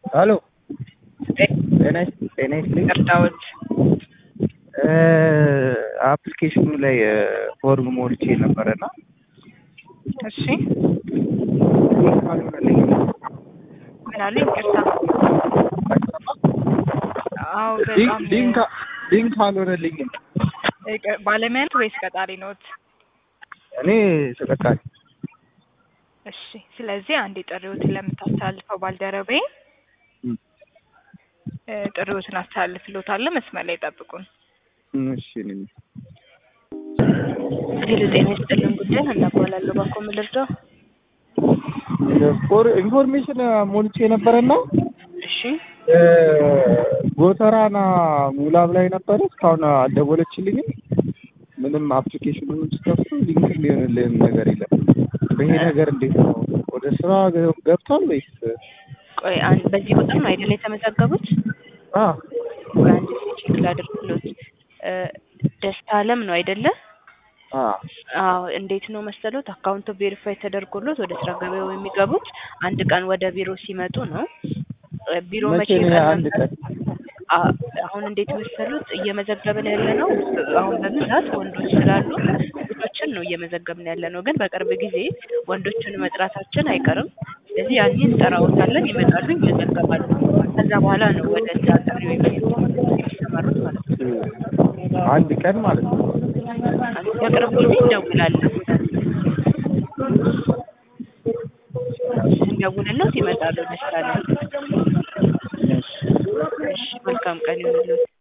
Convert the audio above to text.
ሄሎ ጤና ይስጥልኝ። እርዳዎት አፕሊኬሽኑ ላይ ፎርም ሞልቼ ነበረና እሺ ምን አለኝ? ይቅርታ። አዎ በጣም ሊንክ አልሆነልኝም። ባለሙያ ነዎት ወይስ ቀጣሪ ነዎት? እኔ ተቀጣሪ። እሺ ስለዚህ አንዴ ጥሪዎትን ለምታስተላልፈው ባልደረባዬ ጥሪዎትን አስተላልፍልዎታለሁ። መስመር ላይ ጠብቁን። እሺ ነኝ። ሄሎ ጤና ይስጥልን። ጉዳይ እናባላለሁ። ባኮ ምን ልርዳው? ኢንፎርሜሽን ሞልቼ ነበረና እሺ ጎተራና ሙላብ ላይ ነበረ። እስካሁን አልደወለችልኝም። ምንም አፕሊኬሽኑን ስከፍቱ ሊንክ ሊሆንልኝ ነገር የለም። ይሄ ነገር እንዴት ነው? ወደ ስራ ገብቷል ወይስ? ቆይ በዚህ ቁጥር ነው አይደል የተመዘገቡት? ቆይ አንዴ ቼክ ላድርግልዎት። ደስታ አለም ነው አይደለ? አዎ እንዴት ነው መሰሎት? አካውንቱ ቬሪፋይ ተደርጎሎት ወደ ስራ ገበያው የሚገቡት አንድ ቀን ወደ ቢሮ ሲመጡ ነው። ቢሮ መቼ አንድ ቀን? አሁን እንዴት መሰሉት እየመዘገብን ያለነው አሁን በብዛት ወንዶች ስላሉ ሴቶችን ነው እየመዘገብን ያለነው። ግን በቅርብ ጊዜ ወንዶችን መጥራታችን አይቀርም። ስለዚህ ያኔ እንጠራዎታለን፣ ይመጣሉ፣ ይመዘገባሉ። ከዛ በኋላ ነው ወደ ጥሪው የሚሰማሩት ማለት ነው። አንድ ቀን ማለት ነው። በቅርብ ጊዜ እንደውላለን። እንደውልሎት ይመጣሉ። ደስታ አለም። እሺ መልካም ቀን ይሁንልዎት።